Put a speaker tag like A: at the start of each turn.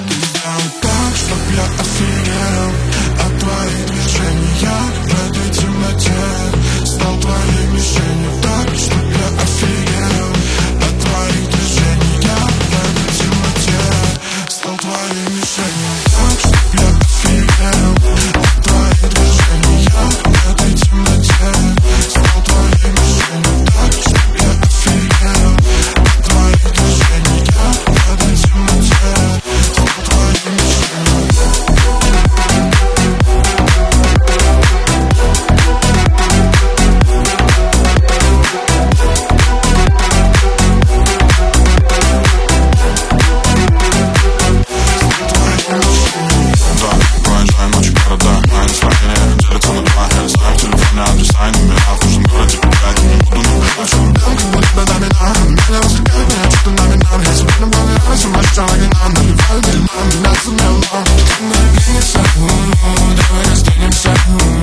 A: Сделай так, чтоб я офигел от твоих движений. Я в этой темноте стал твоей мишенью. Так, чтоб я офигел от твоих движений. Я в этой темноте стал твоей мишенью. Так, чтоб я офигел от твоих движений. Я в этой темноте стал твоей мишенью. Так, чтоб я офигел от твоих движений. Я в этой темноте стал твоей мишенью.
B: Давай останемся.